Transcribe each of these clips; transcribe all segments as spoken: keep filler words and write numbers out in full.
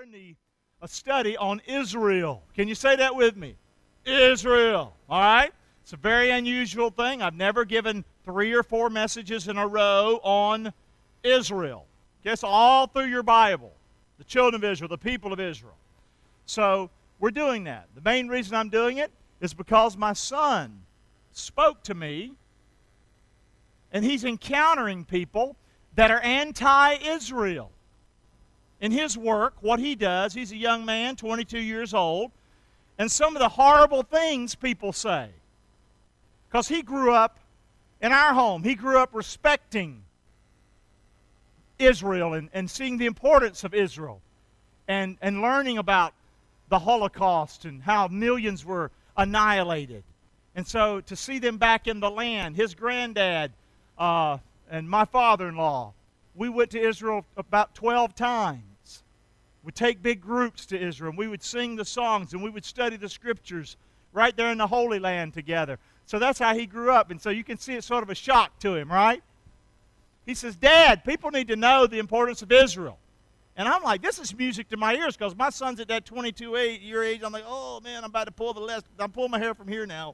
We're in the a study on Israel. Can you say that with me? Israel. All right? It's a very unusual thing. I've never given three or four messages in a row on Israel. Guess all through your Bible. The children of Israel, the people of Israel. So we're doing that. The main reason I'm doing it is because my son spoke to me, and he's encountering people that are anti-Israel. In his work, what he does, he's a young man, twenty-two years old, and some of the horrible things people say. Because he grew up in our home. He grew up respecting Israel and, and seeing the importance of Israel and, and learning about the Holocaust and how millions were annihilated. And so to see them back in the land, his granddad uh, and my father-in-law, we went to Israel about twelve times. We'd take big groups to Israel, and we would sing the songs, and we would study the Scriptures right there in the Holy Land together. So that's how he grew up, and so you can see it's sort of a shock to him, right? He says, Dad, people need to know the importance of Israel. And I'm like, this is music to my ears, because my son's at that twenty-two-year age. I'm like, oh, man, I'm about to pull the left. I'm pulling my hair from here now.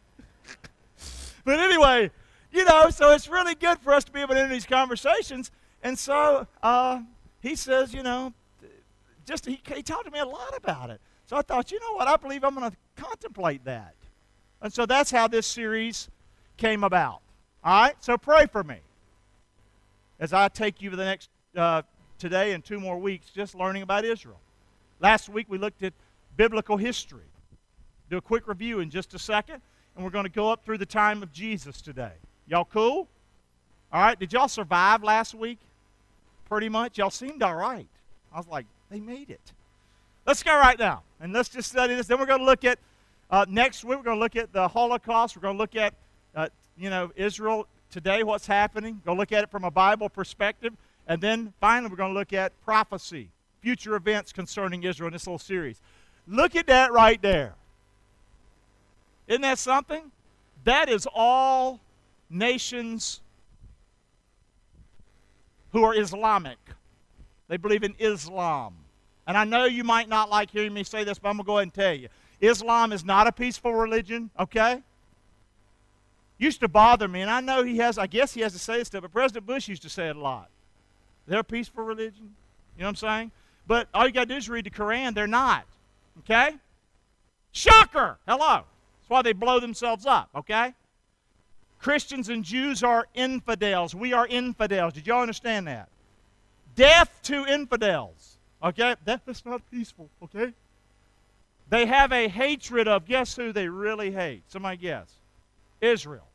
But anyway, you know, so it's really good for us to be able to enter these conversations. And so uh, he says, you know, just he, he talked to me a lot about it. So I thought, you know what, I believe I'm going to contemplate that. And so that's how this series came about. All right, so pray for me as I take you for the next, uh, today and two more weeks, just learning about Israel. Last week we looked at biblical history. Do a quick review in just a second, and we're going to go up through the time of Jesus today. Y'all cool? All right, did y'all survive last week? Pretty much. Y'all seemed all right. I was like, they made it. Let's go right now, and let's just study this. Then we're going to look at, uh, next week, we're going to look at the Holocaust. We're going to look at, uh, you know, Israel today, what's happening. Go look at it from a Bible perspective. And then, finally, we're going to look at prophecy, future events concerning Israel in this little series. Look at that right there. Isn't that something? That is all nations who are Islamic. They believe in Islam. And I know you might not like hearing me say this, but I'm going to go ahead and tell you. Islam is not a peaceful religion, okay? Used to bother me, and I know he has, I guess he has to say this stuff, but President Bush used to say it a lot. They're a peaceful religion. You know what I'm saying? But all you got to do is read the Quran. They're not, okay? Shocker! Hello. That's why they blow themselves up, okay? Christians and Jews are infidels. We are infidels. Did y'all understand that? Death to infidels. Okay? That's not peaceful. Okay? They have a hatred of, guess who they really hate? Somebody guess. Israel.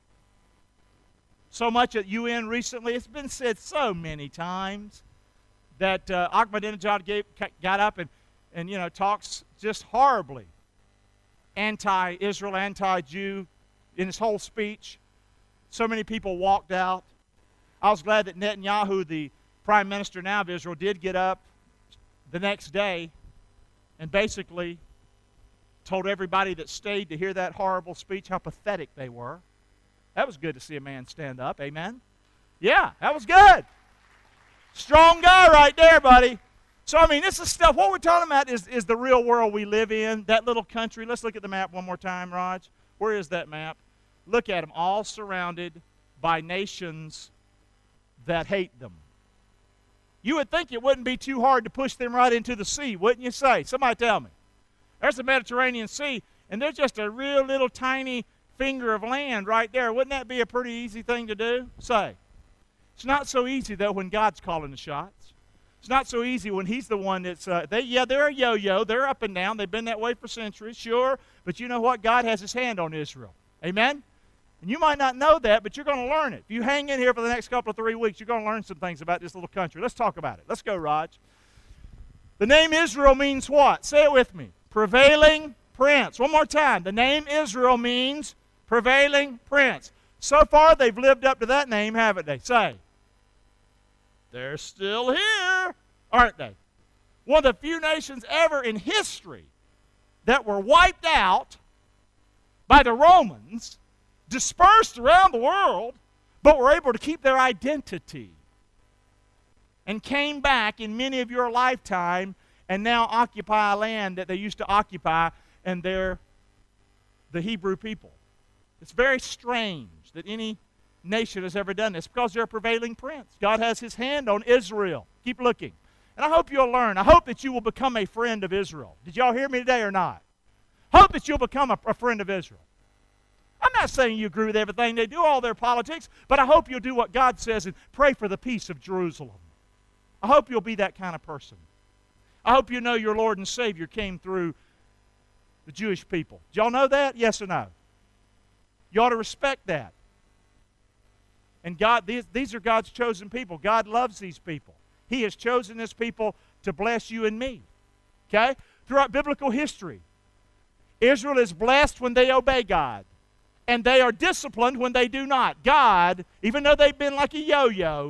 So much at U N recently, it's been said so many times that uh, Ahmadinejad gave, got up and, and, you know, talks just horribly anti-Israel, anti-Jew in his whole speech. So many people walked out. I was glad that Netanyahu, the Prime Minister now of Israel, did get up the next day and basically told everybody that stayed to hear that horrible speech how pathetic they were. That was good to see a man stand up. Amen? Yeah, that was good. Strong guy right there, buddy. So, I mean, this is stuff. What we're talking about is, is the real world we live in, that little country. Let's look at the map one more time, Raj. Where is that map? Look at them, all surrounded by nations that hate them. You would think it wouldn't be too hard to push them right into the sea, wouldn't you say? Somebody tell me. There's the Mediterranean Sea, and there's just a real little tiny finger of land right there. Wouldn't that be a pretty easy thing to do? Say. It's not so easy, though, when God's calling the shots. It's not so easy when He's the one that's, uh, they, yeah, they're a yo-yo. They're up and down. They've been that way for centuries, sure. But you know what? God has His hand on Israel. Amen? And you might not know that, but you're going to learn it. If you hang in here for the next couple of three weeks, you're going to learn some things about this little country. Let's talk about it. Let's go, Raj. The name Israel means what? Say it with me. Prevailing prince. One more time. The name Israel means prevailing prince. So far, they've lived up to that name, haven't they? Say. They're still here, aren't they? One of the few nations ever in history that were wiped out by the Romans, dispersed around the world, but were able to keep their identity and came back in many of your lifetime and now occupy a land that they used to occupy, and they're the Hebrew people. It's very strange that any nation has ever done this because they're a prevailing prince. God has his hand on Israel. Keep looking. And I hope you'll learn. I hope that you will become a friend of Israel. Did y'all hear me today or not? Hope that you'll become a, a friend of Israel. I'm not saying you agree with everything they do, all their politics, but I hope you'll do what God says and pray for the peace of Jerusalem. I hope you'll be that kind of person. I hope you know your Lord and Savior came through the Jewish people. Did y'all know that? Yes or no? You ought to respect that. And God, these, these are God's chosen people. God loves these people. He has chosen this people to bless you and me. Okay? Throughout biblical history, Israel is blessed when they obey God. And they are disciplined when they do not. God, even though they've been like a yo-yo,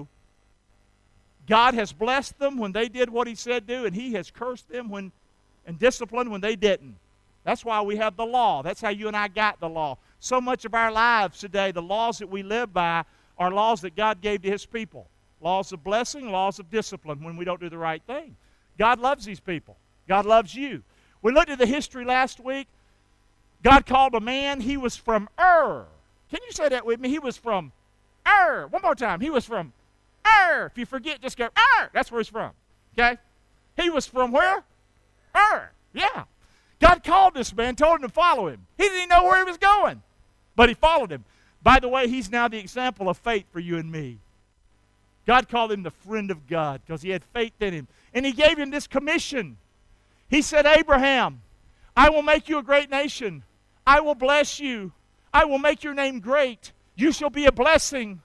God has blessed them when they did what he said do, and he has cursed them when and disciplined when they didn't. That's why we have the law. That's how you and I got the law. So much of our lives today, the laws that we live by, are laws that God gave to his people. Laws of blessing, laws of discipline when we don't do the right thing. God loves these people. God loves you. We looked at the history last week. God called a man. He was from Ur. Can you say that with me? He was from Ur. One more time. He was from Ur. If you forget, just go Ur. That's where he's from. Okay? He was from where? Ur. Yeah. God called this man, told him to follow him. He didn't even know where he was going, but he followed him. By the way, he's now the example of faith for you and me. God called him the friend of God because he had faith in him. And he gave him this commission. He said, Abraham, I will make you a great nation. I will bless you. I will make your name great. You shall be a blessing.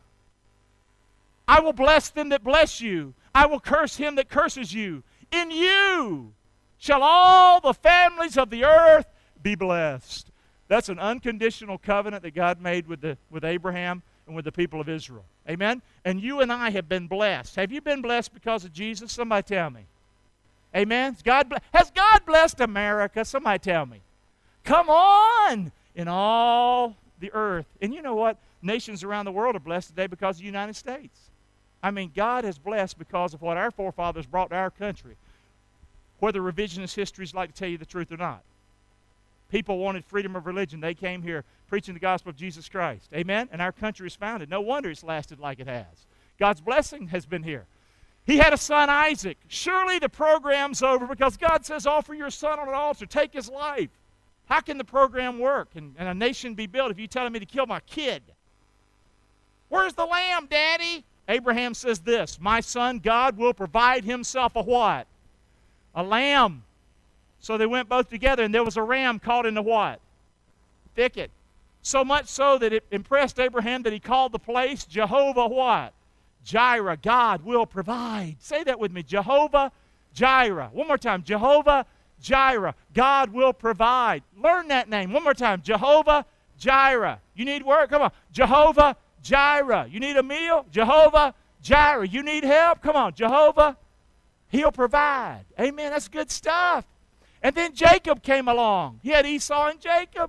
I will bless them that bless you. I will curse him that curses you. In you shall all the families of the earth be blessed. That's an unconditional covenant that God made with, the, with Abraham and with the people of Israel. Amen? And you and I have been blessed. Have you been blessed because of Jesus? Somebody tell me. Amen? Has God, has God blessed America? Somebody tell me. Come on! In all the earth. And you know what? Nations around the world are blessed today because of the United States. I mean, God has blessed because of what our forefathers brought to our country. Whether revisionist histories like to tell you the truth or not. People wanted freedom of religion. They came here preaching the gospel of Jesus Christ. Amen? And our country is founded. No wonder it's lasted like it has. God's blessing has been here. He had a son, Isaac. Surely the program's over because God says, offer your son on an altar. Take his life. How can the program work and, and a nation be built if you're telling me to kill my kid? Where's the lamb, Daddy? Abraham says this, my son, God will provide himself a what? A lamb. So they went both together, and there was a ram caught in the what? Thicket. So much so that it impressed Abraham that he called the place Jehovah what? Jireh. God will provide. Say that with me. Jehovah Jireh. One more time. Jehovah Jireh. God will provide. Learn that name. One more time. Jehovah Jireh. You need work? Come on. Jehovah Jireh. You need a meal? Jehovah Jireh. You need help? Come on. Jehovah. He'll provide. Amen. That's good stuff. And then Jacob came along. He had Esau and Jacob.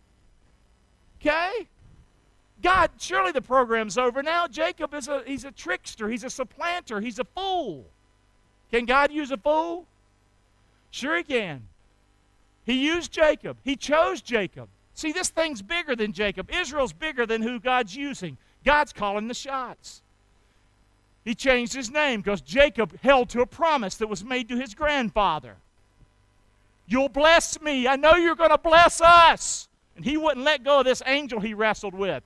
Okay? God, surely the program's over now. Jacob is a, he's a trickster. He's a supplanter. He's a fool. Can God use a fool? Sure he can. He used Jacob. He chose Jacob. See, this thing's bigger than Jacob. Israel's bigger than who God's using. God's calling the shots. He changed his name because Jacob held to a promise that was made to his grandfather. You'll bless me. I know you're going to bless us. And he wouldn't let go of this angel he wrestled with.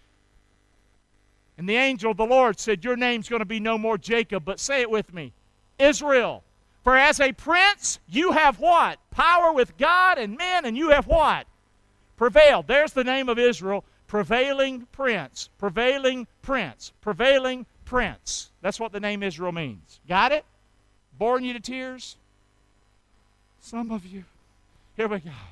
And the angel of the Lord said, your name's going to be no more Jacob, but say it with me, Israel. For as a prince, you have what? Power with God and men, and you have what? Prevailed. There's the name of Israel, prevailing prince, prevailing prince, prevailing prince. That's what the name Israel means. Got it? Boring you to tears? Some of you. Here we go.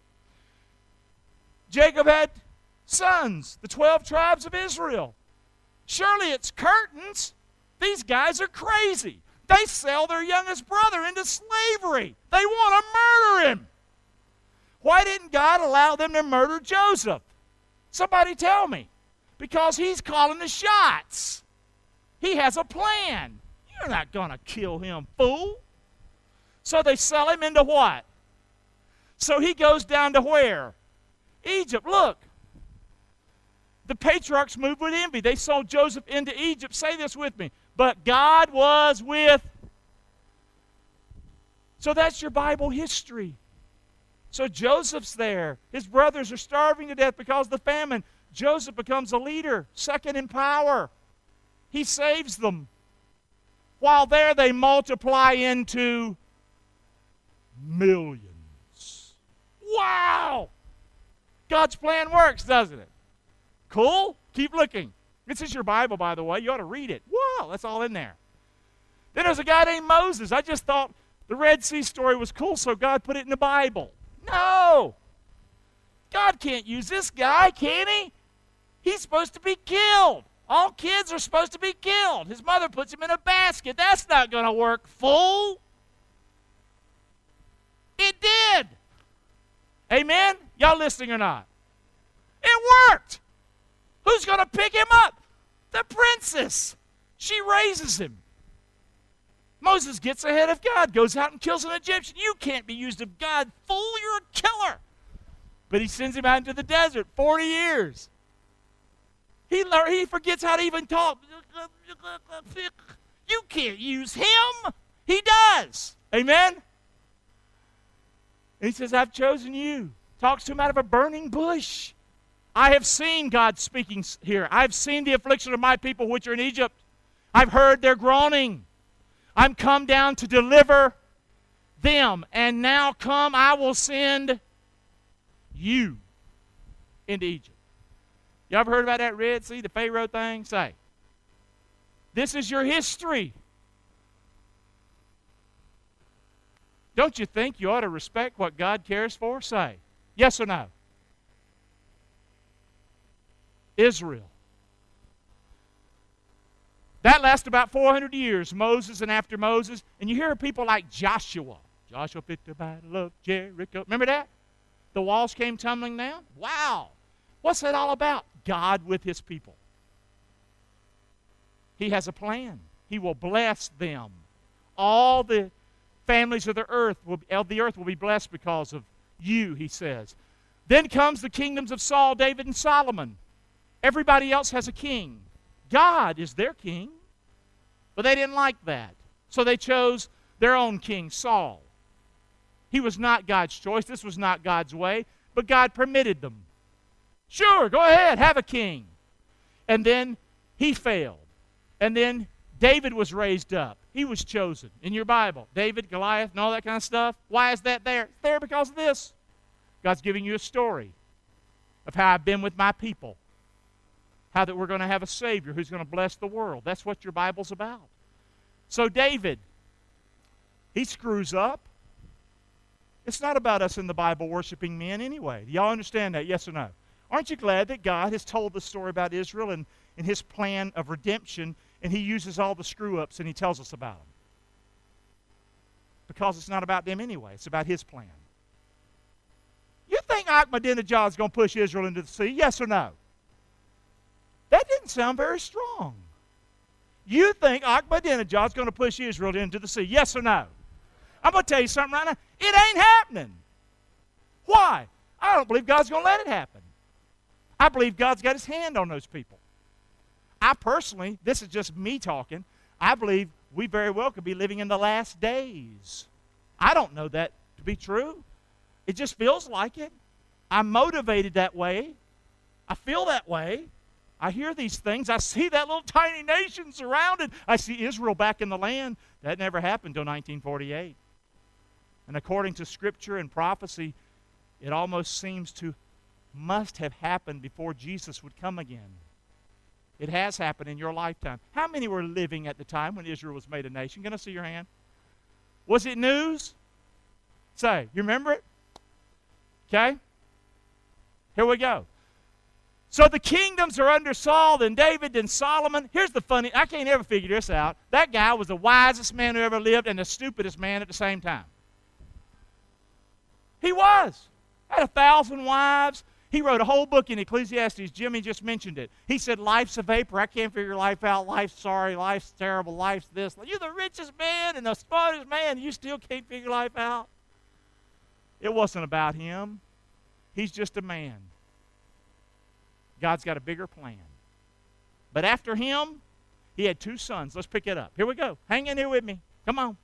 Jacob had sons, the twelve tribes of Israel. Surely it's curtains. These guys are crazy. They sell their youngest brother into slavery. They want to murder him. Why didn't God allow them to murder Joseph? Somebody tell me. Because he's calling the shots. He has a plan. You're not going to kill him, fool. So they sell him into what? So he goes down to where? Egypt. Look. The patriarchs moved with envy. They sold Joseph into Egypt. Say this with me. But God was with. So that's your Bible history. So Joseph's there. His brothers are starving to death because of the famine. Joseph becomes a leader, second in power. He saves them. While there, they multiply into millions. Wow! God's plan works, doesn't it? Cool? Keep looking. This is your Bible, by the way. You ought to read it. Wow, that's all in there. Then there's a guy named Moses. I just thought the Red Sea story was cool, so God put it in the Bible. No! God can't use this guy, can he? He's supposed to be killed. All kids are supposed to be killed. His mother puts him in a basket. That's not going to work, fool. It did. Amen? Y'all listening or not? It worked. Who's going to pick him up? The princess. She raises him. Moses gets ahead of God, goes out and kills an Egyptian. You can't be used of God, fool. You're a killer. But he sends him out into the desert, forty years. He, learn, he forgets how to even talk. You can't use him. He does. Amen? And he says, I've chosen you. Talks to him out of a burning bush. I have seen God speaking here. I've seen the affliction of my people which are in Egypt. I've heard their groaning. I'm come down to deliver them. And now come, I will send you into Egypt. You ever heard about that Red Sea, the Pharaoh thing? Say. This is your history. Don't you think you ought to respect what God cares for? Say. Yes or no? Israel. That lasted about four hundred years, Moses and after Moses. And you hear people like Joshua. Joshua picked the battle of Jericho. Remember that? The walls came tumbling down? Wow. What's that all about? God with his people. He has a plan. He will bless them. All the families of the earth will, of the earth will be blessed because of you, he says. Then comes the kingdoms of Saul, David, and Solomon. Everybody else has a king. God is their king. But they didn't like that. So they chose their own king, Saul. He was not God's choice. This was not God's way. But God permitted them. Sure, go ahead, have a king. And then he failed. And then David was raised up. He was chosen in your Bible. David, Goliath, and all that kind of stuff. Why is that there? It's there because of this. God's giving you a story of how I've been with my people. How that we're going to have a Savior who's going to bless the world. That's what your Bible's about. So David, he screws up. It's not about us in the Bible worshiping men anyway. Do y'all understand that? Yes or no? Aren't you glad that God has told the story about Israel and, and his plan of redemption, and he uses all the screw-ups and he tells us about them? Because it's not about them anyway. It's about his plan. You think Ahmadinejad is going to push Israel into the sea? Yes or no? That didn't sound very strong. You think Ahmadinejad is going to push Israel into the sea? Yes or no? I'm going to tell you something right now. It ain't happening. Why? I don't believe God's going to let it happen. I believe God's got his hand on those people. I personally, this is just me talking, I believe we very well could be living in the last days. I don't know that to be true. It just feels like it. I'm motivated that way. I feel that way. I hear these things. I see that little tiny nation surrounded. I see Israel back in the land. That never happened until nineteen forty-eight. And according to Scripture and prophecy, it almost seems to must have happened before Jesus would come again. It has happened in your lifetime. How many were living at the time when Israel was made a nation? Can I see your hand? Was it news? Say, you remember it? Okay? Here we go. So the kingdoms are under Saul, then David, then Solomon. Here's the funny, I can't ever figure this out. That guy was the wisest man who ever lived and the stupidest man at the same time. He was. Had a thousand wives. He wrote a whole book in Ecclesiastes. Jimmy just mentioned it. He said, life's a vapor. I can't figure life out. Life's sorry. Life's terrible. Life's this. You're the richest man and the smartest man. You still can't figure life out. It wasn't about him. He's just a man. God's got a bigger plan. But after him, he had two sons. Let's pick it up. Here we go. Hang in here with me. Come on.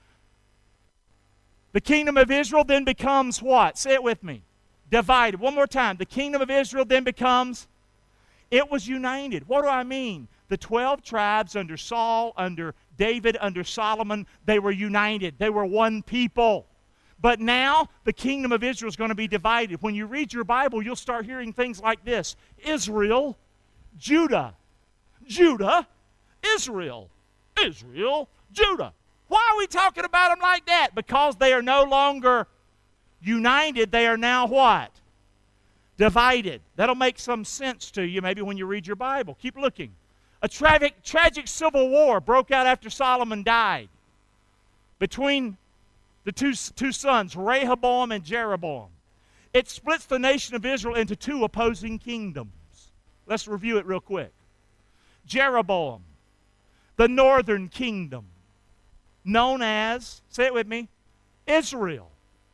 The kingdom of Israel then becomes what? Say it with me. Divided. One more time. The kingdom of Israel then becomes, it was united. What do I mean? The twelve tribes under Saul, under David, under Solomon, they were united. They were one people. But now the kingdom of Israel is going to be divided. When you read your Bible, you'll start hearing things like this. Israel, Judah. Judah, Israel. Israel, Judah. Why are we talking about them like that? Because they are no longer united. They are now what? Divided. That'll make some sense to you maybe when you read your Bible. Keep looking. A tragic, tragic civil war broke out after Solomon died between the two, two sons, Rehoboam and Jeroboam. It splits the nation of Israel into two opposing kingdoms. Let's review it real quick. Jeroboam, the northern kingdom, known as, say it with me, Israel.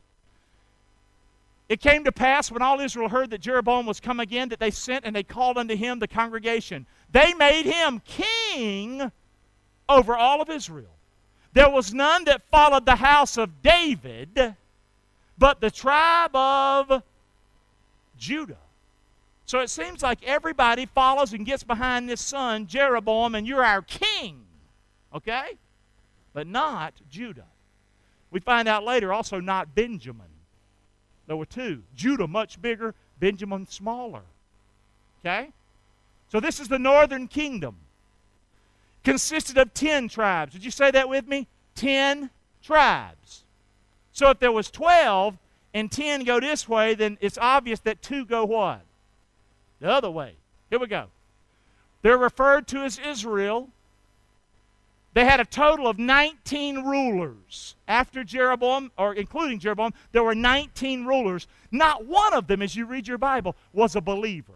It came to pass when all Israel heard that Jeroboam was come again, that they sent and they called unto him the congregation. They made him king over all of Israel. There was none that followed the house of David, but the tribe of Judah. So it seems like everybody follows and gets behind this son, Jeroboam, and you're our king. Okay? But not Judah. We find out later also not Benjamin. There were two. Judah much bigger, Benjamin smaller. Okay? So this is the northern kingdom. Consisted of ten tribes. Did you say that with me? Ten tribes. So if there was twelve and ten go this way, then it's obvious that two go what? The other way. Here we go. They're referred to as Israel. They had a total of nineteen rulers. After Jeroboam, or including Jeroboam, there were nineteen rulers. Not one of them, as you read your Bible, was a believer.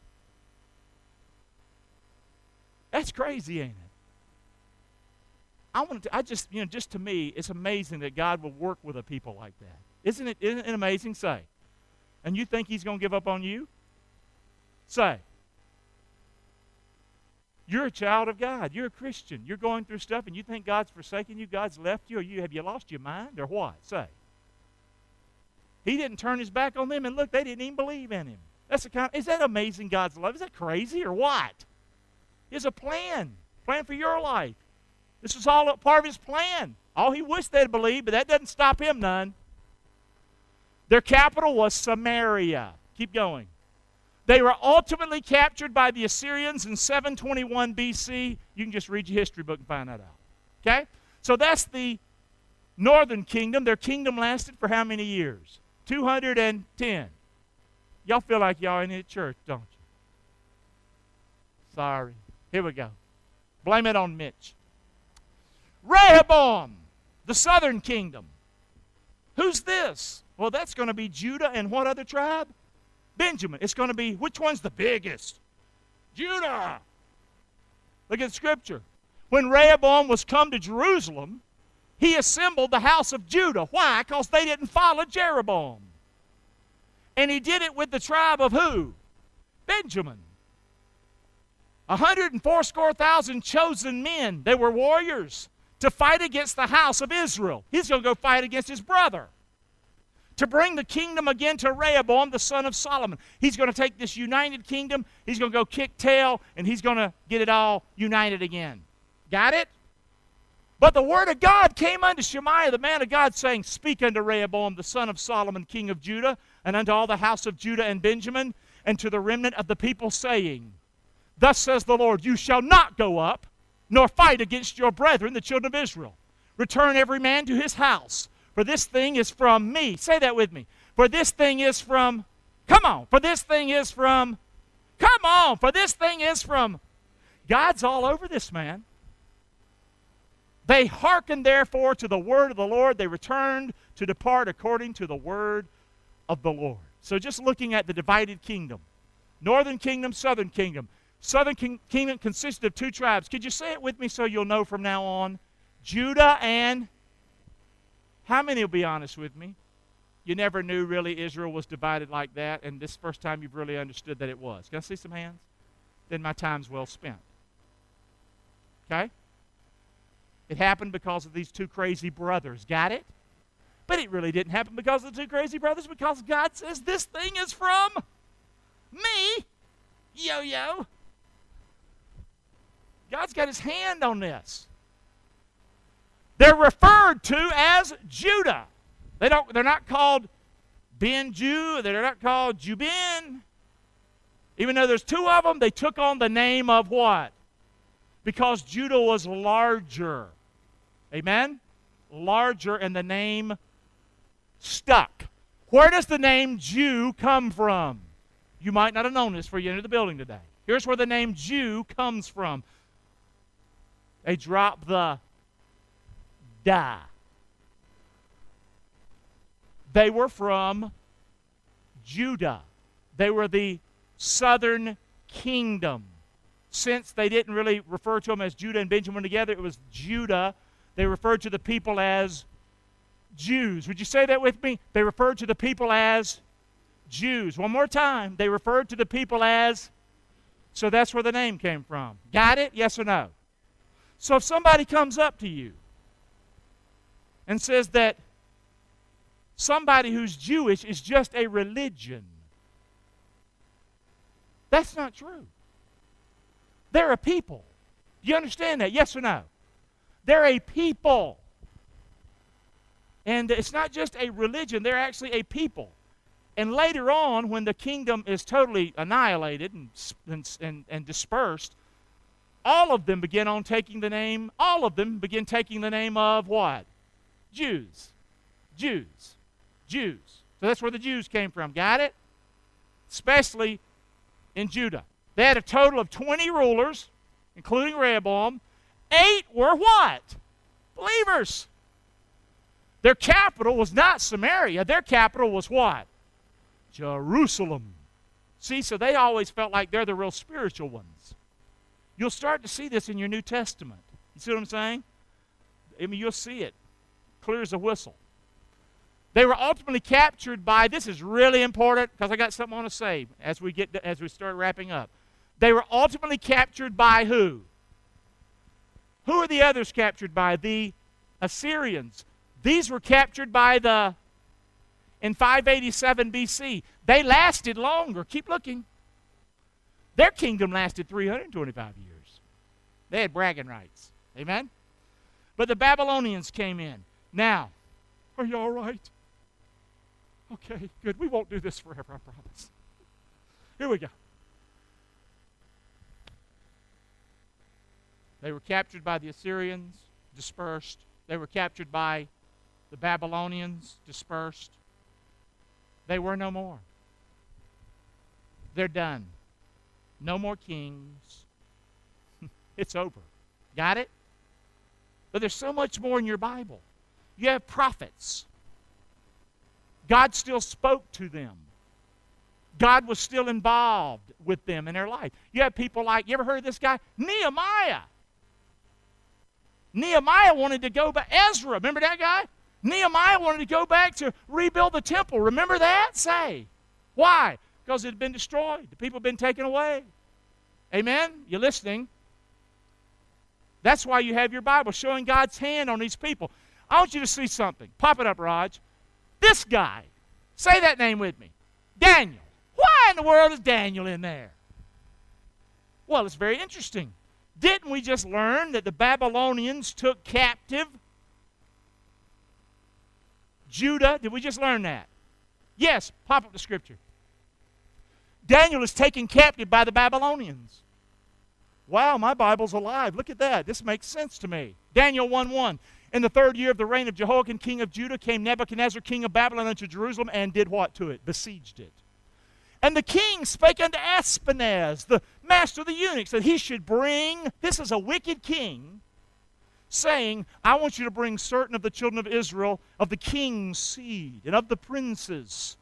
That's crazy, ain't it? I want to, I just, you know, just to me, it's amazing that God will work with a people like that. Isn't it, isn't it amazing? Say. And you think he's going to give up on you? Say. You're a child of God. You're a Christian. You're going through stuff and you think God's forsaken you, God's left you, or you have you lost your mind, or what? Say. He didn't turn his back on them, and look, they didn't even believe in him. That's the kind of, is that amazing, God's love? Is that crazy or what? It's a plan. Plan for your life. This is all a part of his plan. All he wished they'd believe, but that doesn't stop him none. Their capital was Samaria. Keep going. They were ultimately captured by the Assyrians in seven twenty-one B C. You can just read your history book and find that out. Okay? So that's the northern kingdom. Their kingdom lasted for how many years? two hundred ten. Y'all feel like y'all in the church, don't you? Sorry. Here we go. Blame it on Mitch. Rehoboam, the southern kingdom. Who's this? Well, that's going to be Judah and what other tribe? Benjamin. It's going to be, which one's the biggest? Judah. Look at the scripture. When Rehoboam was come to Jerusalem, he assembled the house of Judah. Why? Because they didn't follow Jeroboam. And he did it with the tribe of who? Benjamin. A hundred and fourscore thousand chosen men. They were warriors to fight against the house of Israel. He's going to go fight against his brother. To bring the kingdom again to Rehoboam, the son of Solomon. He's going to take this united kingdom, he's going to go kick tail, and he's going to get it all united again. Got it? But the word of God came unto Shemaiah, the man of God, saying, Speak unto Rehoboam, the son of Solomon, king of Judah, and unto all the house of Judah and Benjamin, and to the remnant of the people, saying, Thus says the Lord, You shall not go up, nor fight against your brethren, the children of Israel. Return every man to his house. For this thing is from me. Say that with me. For this thing is from, come on, for this thing is from, come on, for this thing is from, God's all over this man. They hearkened therefore to the word of the Lord. They returned to depart according to the word of the Lord. So just looking at the divided kingdom, northern kingdom, southern kingdom. Southern king- kingdom consisted of two tribes. Could you say it with me so you'll know from now on? Judah and, how many will be honest with me? You never knew really Israel was divided like that, and this first time you've really understood that it was. Can I see some hands? Then my time's well spent. Okay? It happened because of these two crazy brothers. Got it? But it really didn't happen because of the two crazy brothers, because God says this thing is from me. Yo-yo. God's got his hand on this. They're referred to as Judah. They don't, they're not called Ben-Ju. They're not called Jubin. Even though there's two of them, they took on the name of what? Because Judah was larger. Amen? Larger, and the name stuck. Where does the name Jew come from? You might not have known this before you entered the building today. Here's where the name Jew comes from. They drop the da. They were from Judah. They were the southern kingdom. Since they didn't really refer to them as Judah and Benjamin together, it was Judah. They referred to the people as Jews. Would you say that with me? They referred to the people as Jews. One more time. They referred to the people as, so that's where the name came from. Got it? Yes or no? So if somebody comes up to you and says that somebody who's Jewish is just a religion, that's not true. They're a people. Do you understand that? Yes or no? They're a people. And it's not just a religion, they're actually a people. And later on, when the kingdom is totally annihilated and, and, and, and dispersed, all of them begin on taking the name, all of them begin taking the name of what? Jews. Jews. Jews. So that's where the Jews came from. Got it? Especially in Judah. They had a total of twenty rulers, including Rehoboam. Eight were what? Believers. Their capital was not Samaria. Their capital was what? Jerusalem. See, so they always felt like they're the real spiritual ones. You'll start to see this in your New Testament. You see what I'm saying? I mean, you'll see it clear as a whistle. They were ultimately captured by, this is really important because I got something I want to say as we get to, as we start wrapping up. They were ultimately captured by who? Who are the others captured by? The Assyrians. These were captured by the, in five eighty-seven B C. They lasted longer. Keep looking. Their kingdom lasted three hundred twenty-five years. They had bragging rights. Amen? But the Babylonians came in. Now, are you all right? Okay, good. We won't do this forever, I promise. Here we go. They were captured by the Assyrians, dispersed. They were captured by the Babylonians, dispersed. They were no more. They're done. No more kings. It's over. Got it? But there's so much more in your Bible. You have prophets. God still spoke to them. God was still involved with them in their life. You have people like, you ever heard of this guy? Nehemiah. Nehemiah wanted to go back. Ezra, remember that guy? Nehemiah wanted to go back to rebuild the temple. Remember that? Say. Why? Because it had been destroyed. The people had been taken away. Amen? You listening? That's why you have your Bible, showing God's hand on these people. I want you to see something. Pop it up, Raj. This guy. Say that name with me. Daniel. Why in the world is Daniel in there? Well, it's very interesting. Didn't we just learn that the Babylonians took captive Judah? Did we just learn that? Yes, pop up the scripture. Daniel is taken captive by the Babylonians. Wow, my Bible's alive. Look at that. This makes sense to me. Daniel one one. In the third year of the reign of Jehoiakim, king of Judah, came Nebuchadnezzar, king of Babylon, unto Jerusalem, and did what to it? Besieged it. And the king spake unto Aspenaz, the master of the eunuchs, that he should bring, this is a wicked king, saying, I want you to bring certain of the children of Israel, of the king's seed, and of the princes,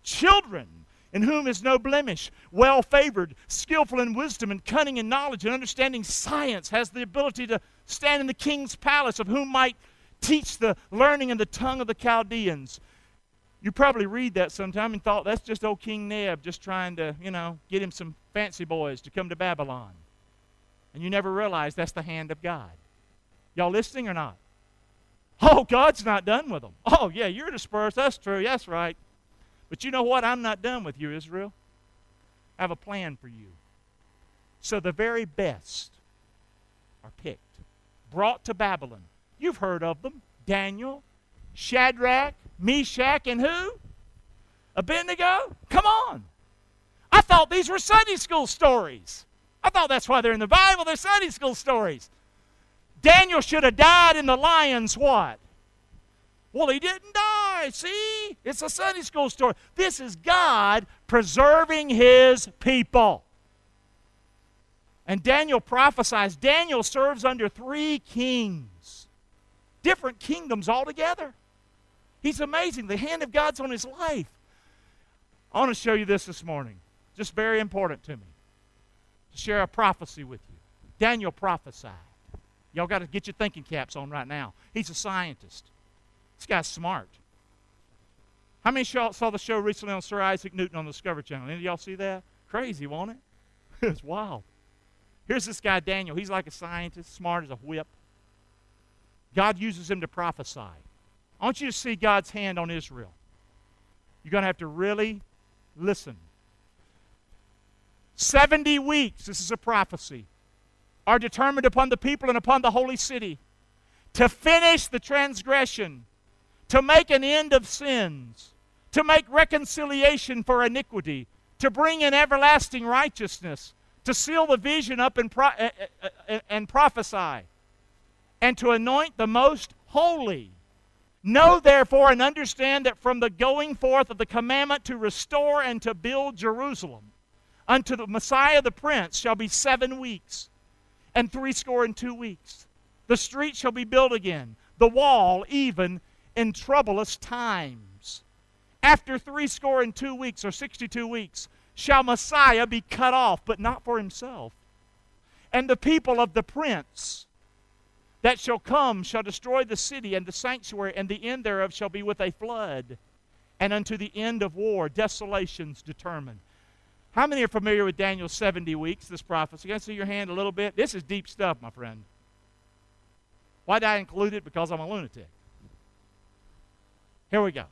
children, in whom is no blemish, well-favored, skillful in wisdom and cunning in knowledge and understanding science, has the ability to stand in the king's palace, of whom might teach the learning and the tongue of the Chaldeans. You probably read that sometime and thought that's just old King Neb just trying to, you know, get him some fancy boys to come to Babylon. And you never realize that's the hand of God. Y'all listening or not? Oh, God's not done with them. Oh, yeah, you're dispersed. That's true. That's right. But you know what? I'm not done with you, Israel. I have a plan for you. So the very best are picked, brought to Babylon. You've heard of them. Daniel, Shadrach, Meshach, and who? Abednego? Come on. I thought these were Sunday school stories. I thought that's why they're in the Bible. They're Sunday school stories. Daniel should have died in the lion's what? Well, he didn't die. See? It's a Sunday school story. This is God preserving his people. And Daniel prophesies. Daniel serves under three kings. Different kingdoms altogether. He's amazing. The hand of God's on his life. I want to show you this this morning. Just very important to me. To share a prophecy with you. Daniel prophesied. Y'all got to get your thinking caps on right now. He's a scientist. This guy's smart. How many saw the show recently on Sir Isaac Newton on the Discovery Channel? Any of y'all see that? Crazy, wasn't it? It's wild. Here's this guy, Daniel. He's like a scientist, smart as a whip. God uses him to prophesy. I want you to see God's hand on Israel. You're going to have to really listen. Seventy weeks, this is a prophecy, are determined upon the people and upon the holy city to finish the transgression, to make an end of sins, to make reconciliation for iniquity, to bring in everlasting righteousness, to seal the vision up and, pro- uh, uh, uh, and prophesy, and to anoint the most holy. Know therefore and understand that from the going forth of the commandment to restore and to build Jerusalem unto the Messiah the Prince shall be seven weeks, and threescore and two weeks. The street shall be built again, the wall even in troublous times. After threescore and two weeks, or sixty-two weeks, shall Messiah be cut off, but not for himself. And the people of the Prince that shall come shall destroy the city and the sanctuary, and the end thereof shall be with a flood. And unto the end of war, desolations determined. How many are familiar with Daniel's seventy weeks, this prophecy? Can I see your hand a little bit? This is deep stuff, my friend. Why did I include it? Because I'm a lunatic. Here we go.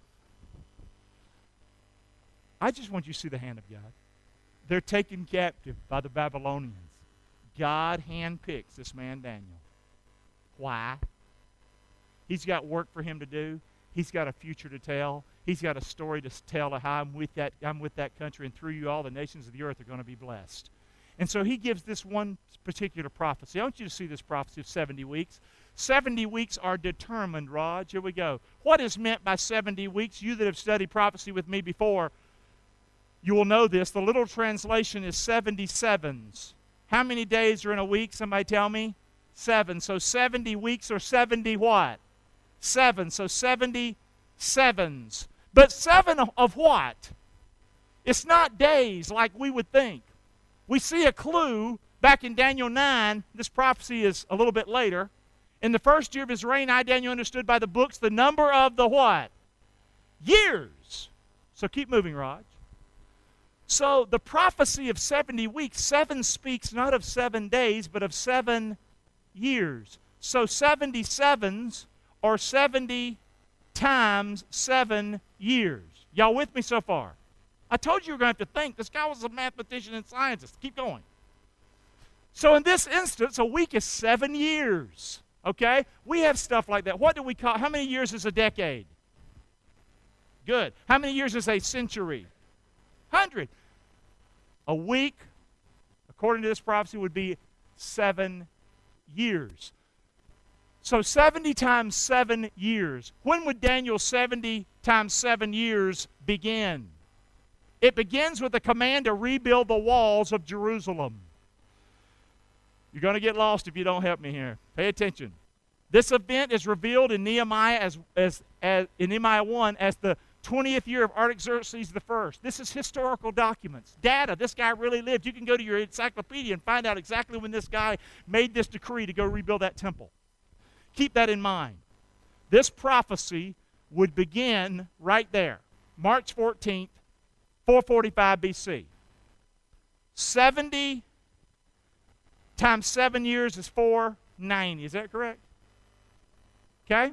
I just want you to see the hand of God. They're taken captive by the Babylonians. God handpicks this man Daniel. Why? He's got work for him to do. He's got a future to tell. He's got a story to tell of how I'm with that, I'm with that country, and through you all the nations of the earth are going to be blessed. And so he gives this one particular prophecy. I want you to see this prophecy of seventy weeks. seventy weeks are determined, Raj. Here we go. What is meant by seventy weeks? You that have studied prophecy with me before, you will know this. The literal translation is seventy-sevens. How many days are in a week? Somebody tell me? Seven. So seventy weeks or seventy what? Seven. So seventy sevens. But seven of, of what? It's not days like we would think. We see a clue back in Daniel nine. This prophecy is a little bit later. In the first year of his reign, I, Daniel, understood by the books the number of the what? Years. So keep moving, Raj. So the prophecy of seventy weeks, seven speaks not of seven days, but of seven years. So seventy-sevens or seventy times seven years. Y'all with me so far? I told you you were going to have to think. This guy was a mathematician and scientist. Keep going. So in this instance, a week is seven years. Okay? We have stuff like that. What do we call, how many years is a decade? Good. How many years is a century? Hundred. A week, according to this prophecy, would be seven years. So seventy times seven years. When would Daniel's seventy times seven years begin? It begins with a command to rebuild the walls of Jerusalem. You're going to get lost if you don't help me here. Pay attention. This event is revealed in Nehemiah as, as, as in Nehemiah one as the twentieth year of Artaxerxes the First. This is historical documents, data. This guy really lived. You can go to your encyclopedia and find out exactly when this guy made this decree to go rebuild that temple. Keep that in mind. This prophecy would begin right there, March fourteenth, four forty-five B C. seventy times seven years is four ninety. Is that correct? Okay?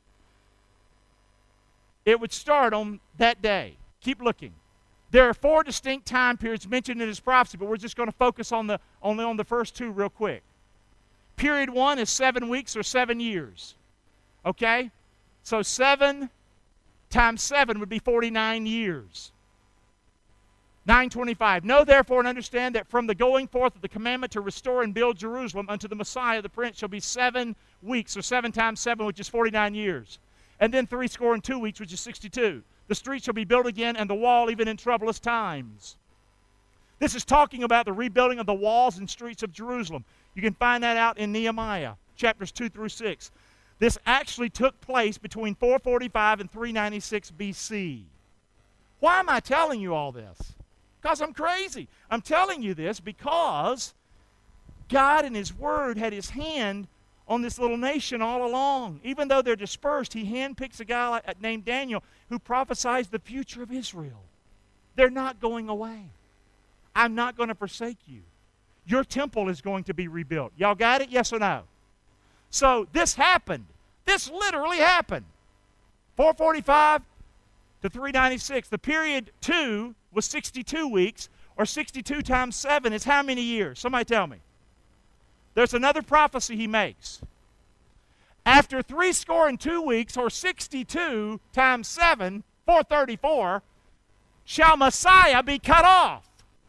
It would start on that day. Keep looking. There are four distinct time periods mentioned in his prophecy, but we're just going to focus on the only on the first two real quick. Period one is seven weeks or seven years. Okay? So seven times seven would be forty-nine years. nine twenty-five. Know therefore and understand that from the going forth of the commandment to restore and build Jerusalem unto the Messiah the Prince shall be seven weeks, or seven times seven, which is forty-nine years. And then three score and two weeks, which is sixty-two. The street shall be built again, and the wall even in troublous times. This is talking about the rebuilding of the walls and streets of Jerusalem. You can find that out in Nehemiah, chapters two through six. This actually took place between four forty-five and three ninety-six B C. Why am I telling you all this? Because I'm crazy. I'm telling you this because God in His Word had His hand on this little nation all along. Even though they're dispersed, He handpicks a guy like, named Daniel who prophesies the future of Israel. They're not going away. I'm not going to forsake you. Your temple is going to be rebuilt. Y'all got it? Yes or no? So this happened. This literally happened. four forty-five to three ninety-six. The period two was sixty-two weeks, or sixty-two times seven is how many years? Somebody tell me. There's another prophecy he makes. After three score and two weeks, or sixty-two times seven, four thirty-four, shall Messiah be cut off.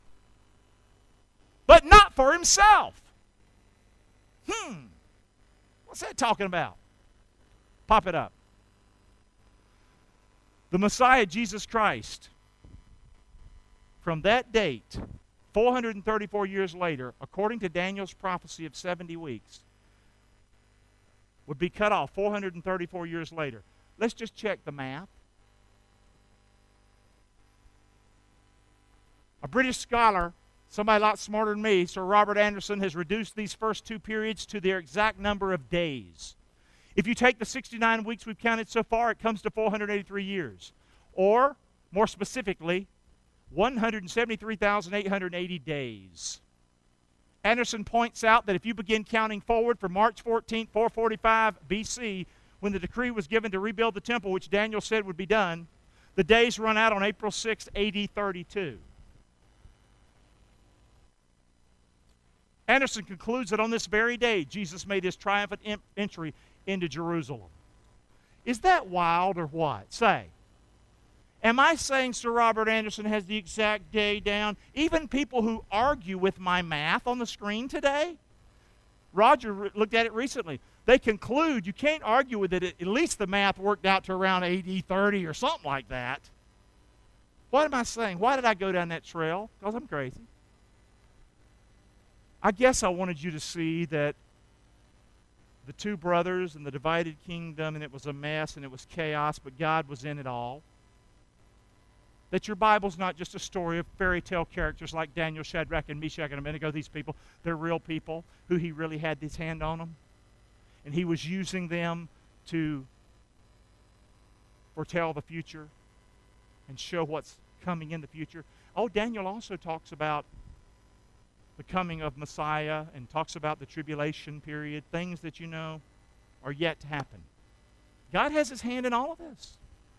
But not for himself. Hmm. What's that talking about? Pop it up. The Messiah, Jesus Christ, from that date, four hundred thirty-four years later, according to Daniel's prophecy of seventy weeks, would be cut off four hundred thirty-four years later. Let's just check the math. A British scholar, somebody a lot smarter than me, Sir Robert Anderson, has reduced these first two periods to their exact number of days. If you take the sixty-nine weeks we've counted so far, it comes to four hundred eighty-three years. Or, more specifically, one hundred seventy-three thousand eight hundred eighty days. Anderson points out that if you begin counting forward from March fourteenth, four forty-five B C, when the decree was given to rebuild the temple, which Daniel said would be done, the days run out on April sixth, A D thirty-two. Anderson concludes that on this very day, Jesus made his triumphant em- entry into Jerusalem. Is that wild or what? Say. Am I saying Sir Robert Anderson has the exact day down? Even people who argue with my math on the screen today, Roger re- looked at it recently. They conclude you can't argue with it. At least the math worked out to around A D thirty or something like that. What am I saying? Why did I go down that trail? Because I'm crazy. I guess I wanted you to see that the two brothers and the divided kingdom, and it was a mess and it was chaos, but God was in it all. That your Bible's not just a story of fairy tale characters like Daniel, Shadrach, and Meshach, and Abednego. These people, they're real people who He really had His hand on them. And He was using them to foretell the future and show what's coming in the future. Oh, Daniel also talks about the coming of Messiah and talks about the tribulation period, things that you know are yet to happen. God has His hand in all of this.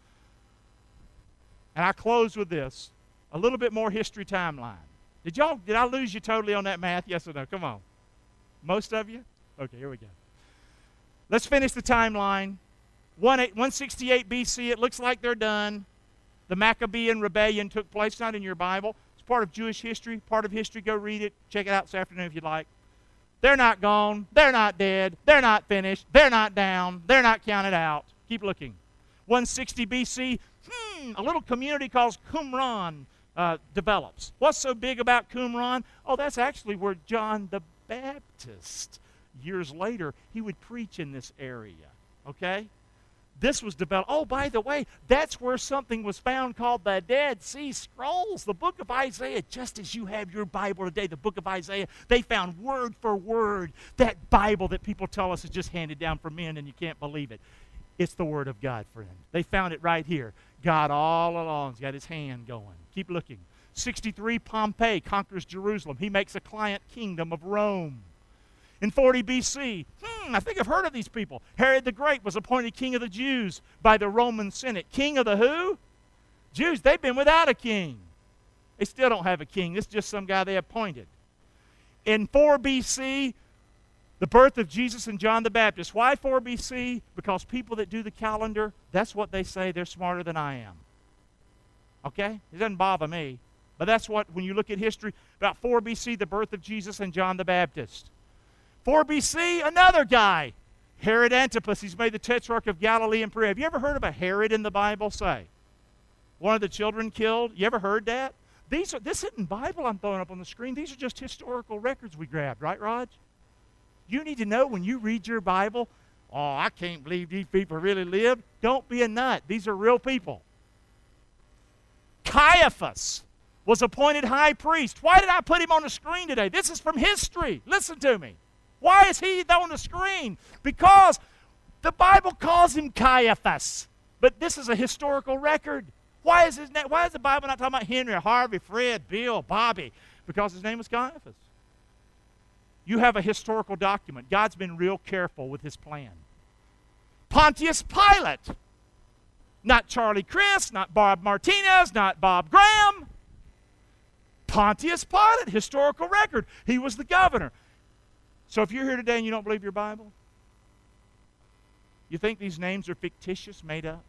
And I close with this, a little bit more history timeline. Did y'all, did I lose you totally on that math? Yes or no? Come on. Most of you? Okay, here we go. Let's finish the timeline. one sixty-eight B C, it looks like they're done. The Maccabean rebellion took place, not in your Bible. Part of Jewish history, part of history. Go read it. Check it out this afternoon if you'd like. They're not gone. They're not dead. They're not finished. They're not down. They're not counted out. Keep looking. one sixty B C, hmm, a little community called Qumran uh, develops. What's so big about Qumran? Oh, that's actually where John the Baptist, years later, he would preach in this area. Okay? This was developed. Oh, by the way, that's where something was found called the Dead Sea Scrolls, the book of Isaiah. Just as you have your Bible today, the book of Isaiah, they found word for word that Bible that people tell us is just handed down from men and you can't believe it. It's the Word of God, friend. They found it right here. God all along has got his hand going. Keep looking. sixty-three, Pompey conquers Jerusalem. He makes a client kingdom of Rome. In forty B C, hmm, I think I've heard of these people. Herod the Great was appointed king of the Jews by the Roman Senate. King of the who? Jews. They've been without a king. They still don't have a king. This is just some guy they appointed. In four B C, the birth of Jesus and John the Baptist. Why four B C? Because people that do the calendar, that's what they say. They're smarter than I am. Okay? It doesn't bother me. But that's what, when you look at history, about four B C, the birth of Jesus and John the Baptist. four B C, another guy, Herod Antipas. He's made the tetrarch of Galilee and Perea. Have you ever heard of a Herod in the Bible? Say, one of the children killed. You ever heard that? These are, this isn't Bible I'm throwing up on the screen. These are just historical records we grabbed, right, Raj? You need to know when you read your Bible, oh, I can't believe these people really lived. Don't be a nut. These are real people. Caiaphas was appointed high priest. Why did I put him on the screen today? This is from history. Listen to me. Why is he on the screen? Because the Bible calls him Caiaphas. But this is a historical record. Why is his name? Why is the Bible not talking about Henry, Harvey, Fred, Bill, Bobby? Because his name was Caiaphas. You have a historical document. God's been real careful with his plan. Pontius Pilate. Not Charlie Crist, not Bob Martinez, not Bob Graham. Pontius Pilate, historical record. He was the governor. So if you're here today and you don't believe your Bible, you think these names are fictitious, made up?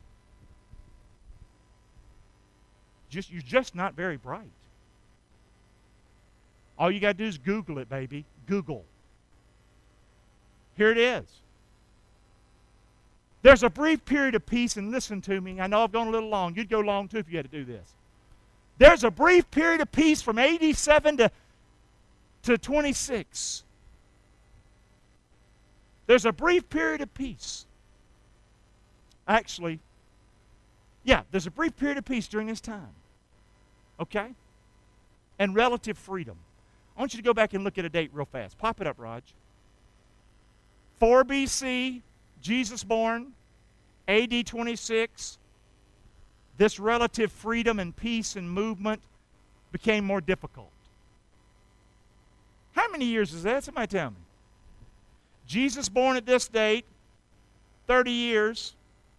Just, you're just not very bright. All you got to do is Google it, baby. Google. Here it is. There's a brief period of peace, and listen to me. I know I've gone a little long. You'd go long, too, if you had to do this. There's a brief period of peace from A D seven to, to twenty-six. There's a brief period of peace. Actually, yeah, there's a brief period of peace during this time. Okay? And relative freedom. I want you to go back and look at a date real fast. Pop it up, Raj. four B C, Jesus born. A D twenty-six, this relative freedom and peace and movement became more difficult. How many years is that? Somebody tell me. Jesus born at this date, thirty years.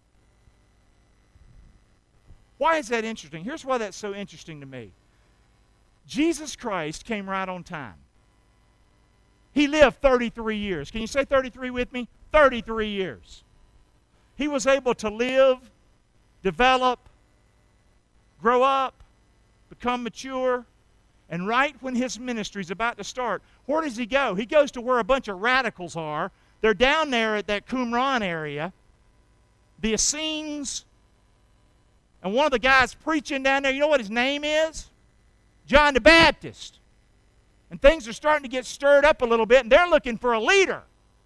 Why is that interesting? Here's why that's so interesting to me. Jesus Christ came right on time. He lived thirty-three years. Can you say thirty-three with me? thirty-three years. He was able to live, develop, grow up, become mature, and right when his ministry is about to start, where does he go? He goes to where a bunch of radicals are. They're down there at that Qumran area, the Essenes, and one of the guys preaching down there, you know what his name is? John the Baptist. And things are starting to get stirred up a little bit, and they're looking for a leader.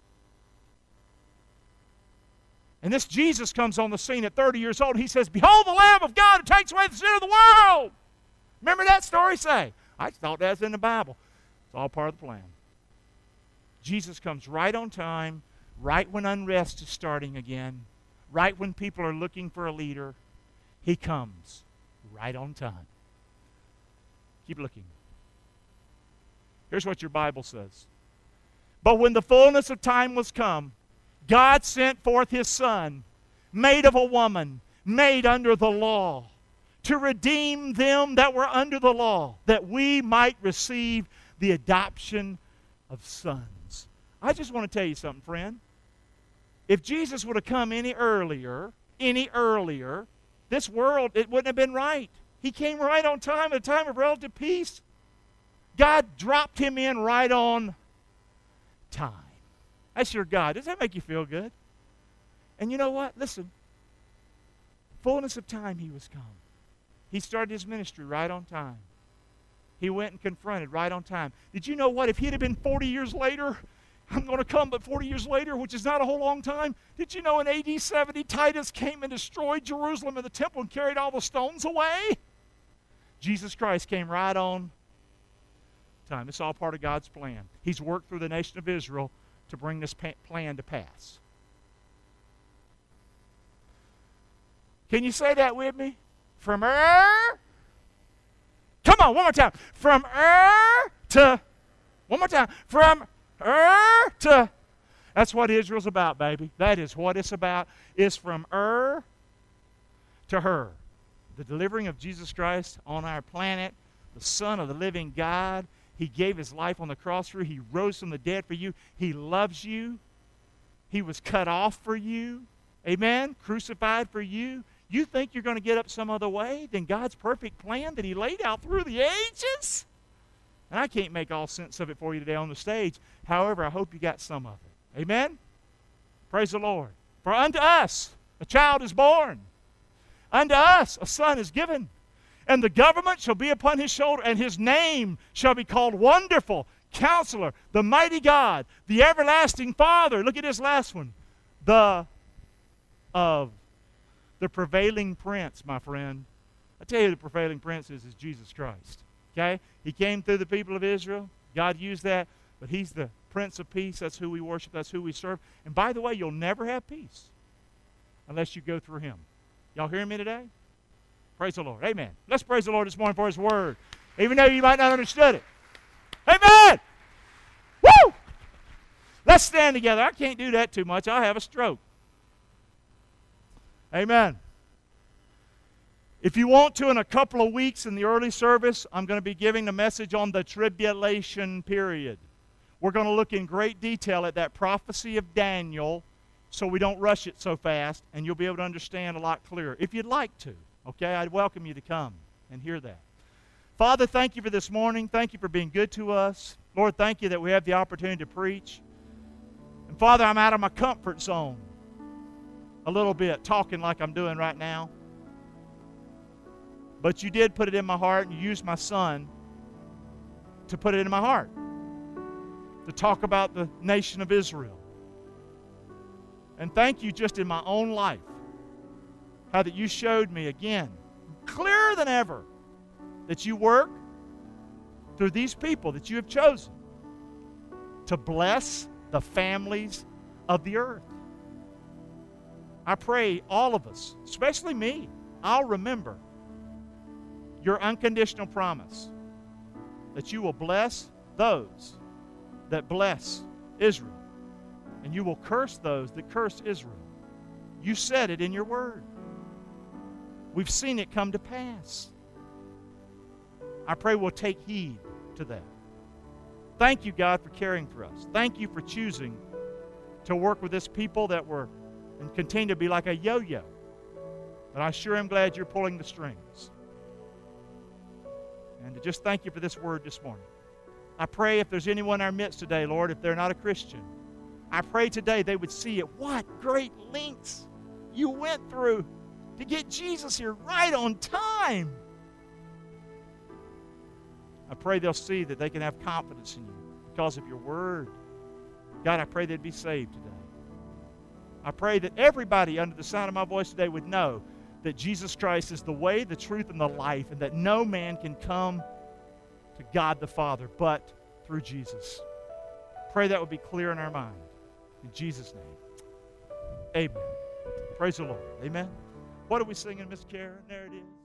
And this Jesus comes on the scene at thirty years old. He says, "Behold the Lamb of God who takes away the sin of the world." Remember that story? Say, I thought that was in the Bible. It's all part of the plan. Jesus comes right on time, right when unrest is starting again, right when people are looking for a leader. He comes right on time. Keep looking. Here's what your Bible says. But when the fullness of time was come, God sent forth his Son, made of a woman, made under the law, to redeem them that were under the law, that we might receive the adoption of sons. I just want to tell you something, friend. If Jesus would have come any earlier, any earlier, this world, it wouldn't have been right. He came right on time at a time of relative peace. God dropped him in right on time. That's your God. Does that make you feel good? And you know what? Listen. Fullness of time he was come. He started his ministry right on time. He went and confronted right on time. Did you know what? If he'd have been forty years later, I'm going to come, but forty years later, which is not a whole long time. Did you know in A D seventy, Titus came and destroyed Jerusalem and the temple and carried all the stones away? Jesus Christ came right on time. It's all part of God's plan. He's worked through the nation of Israel to bring this pa- plan to pass. Can you say that with me? From Ur. Come on, one more time. From Ur to, one more time. From Ur to, that's what Israel's about, baby. That is what it's about. It's from Ur to her. The delivering of Jesus Christ on our planet, the Son of the living God. He gave his life on the cross for you. He rose from the dead for you. He loves you. He was cut off for you. Amen? Crucified for you. You think you're going to get up some other way than God's perfect plan that he laid out through the ages? And I can't make all sense of it for you today on the stage. However, I hope you got some of it. Amen? Praise the Lord. For unto us a child is born. Unto us a son is given. And the government shall be upon his shoulder, and his name shall be called Wonderful, Counselor, the Mighty God, the Everlasting Father. Look at this last one. The of the prevailing prince, my friend. I tell you, the prevailing prince is, is Jesus Christ. Okay? He came through the people of Israel. God used that. But he's the Prince of Peace. That's who we worship. That's who we serve. And by the way, you'll never have peace unless you go through him. Y'all hearing me today? Praise the Lord. Amen. Let's praise the Lord this morning for his word, even though you might not have understood it. Amen. Woo! Let's stand together. I can't do that too much. I'll have a stroke. Amen. If you want to, in a couple of weeks in the early service, I'm going to be giving the message on the tribulation period. We're going to look in great detail at that prophecy of Daniel so we don't rush it so fast, and you'll be able to understand a lot clearer. If you'd like to, okay, I'd welcome you to come and hear that. Father, thank you for this morning. Thank you for being good to us. Lord, thank you that we have the opportunity to preach. And Father, I'm out of my comfort zone a little bit, talking like I'm doing right now. But you did put it in my heart, and you used my son to put it in my heart, to talk about the nation of Israel. And thank you just in my own life, how that you showed me again, clearer than ever, that you work through these people that you have chosen to bless the families of the earth. I pray all of us, especially me, I'll remember your unconditional promise that you will bless those that bless Israel, and you will curse those that curse Israel. You said it in your word. We've seen it come to pass. I pray we'll take heed to that. Thank you, God, for caring for us. Thank you for choosing to work with this people that were and continue to be like a yo-yo. But I sure am glad you're pulling the strings. And to just thank you for this word this morning. I pray if there's anyone in our midst today, Lord, if they're not a Christian, I pray today they would see it. What great lengths you went through to get Jesus here right on time. I pray they'll see that they can have confidence in you because of your word. God, I pray they'd be saved today. I pray that everybody under the sound of my voice today would know that Jesus Christ is the way, the truth, and the life, and that no man can come to God the Father but through Jesus. Pray that would be clear in our mind. In Jesus' name, amen. Praise the Lord. Amen. What are we singing, Miss Karen? There it is.